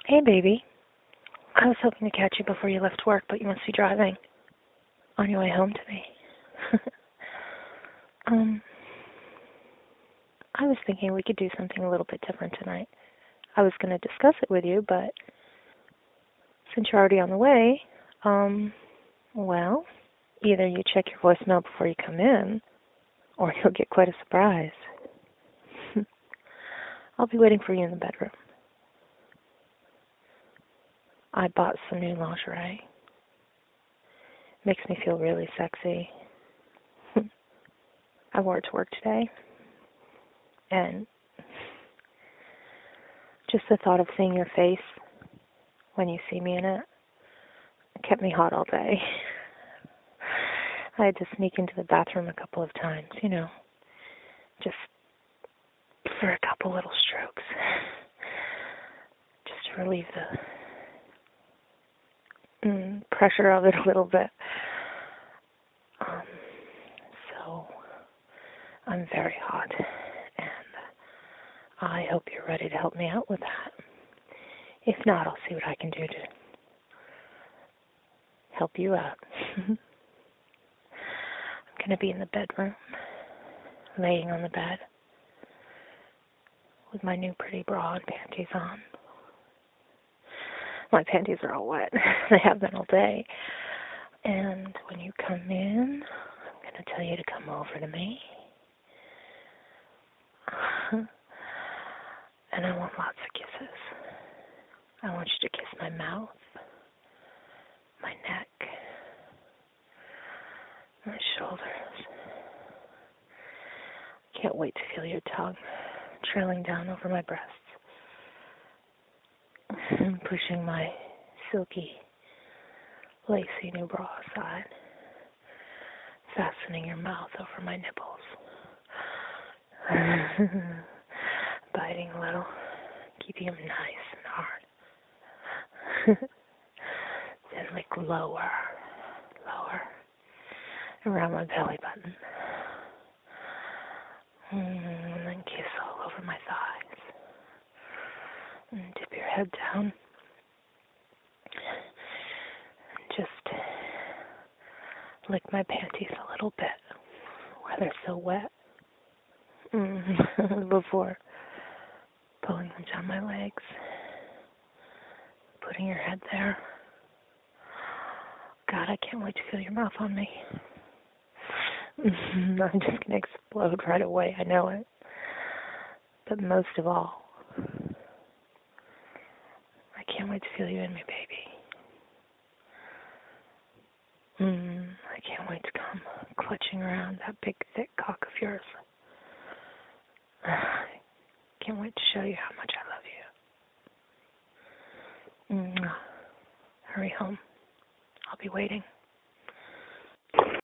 Hey, baby. I was hoping to catch you before you left work, but you must be driving on your way home to me. um, I was thinking we could do something a little bit different tonight. I was going to discuss it with you, but since you're already on the way, well, either you check your voicemail before you come in, or you'll get quite a surprise. I'll be waiting for you in the bedroom. I bought some new lingerie. Makes me feel really sexy. I wore it to work today, and just the thought of seeing your face when you see me in it kept me hot all day. I had to sneak into the bathroom a couple of times, just for a couple little strokes, just to relieve the pressure of it a little bit. So I'm very hot, and I hope you're ready to help me out with that. If not, I'll see what I can do to help you out. I'm going to be in the bedroom, laying on the bed, with my new pretty bra and panties on. My panties are all wet. They have been all day. And when you come in, I'm going to tell you to come over to me. And I want lots of kisses. I want you to kiss my mouth, my neck, my shoulders. Can't wait to feel your tongue trailing down over my breasts and pushing my silky, lacy new bra aside, fastening your mouth over my nipples, biting a little, keeping them nice and hard. Then lick lower, around my belly button. And then kiss all over my thighs. And dip your head down. And just lick my panties a little bit where they're so wet. Before pulling them down my legs. Putting your head there. God, I can't wait to feel your mouth on me. I'm just going to explode right away, I know it. But most of all, I can't wait to feel you in me, baby. I can't wait to come clutching around that big, thick cock of yours. I can't wait to show you how much I love you. Hurry home. I'll be waiting.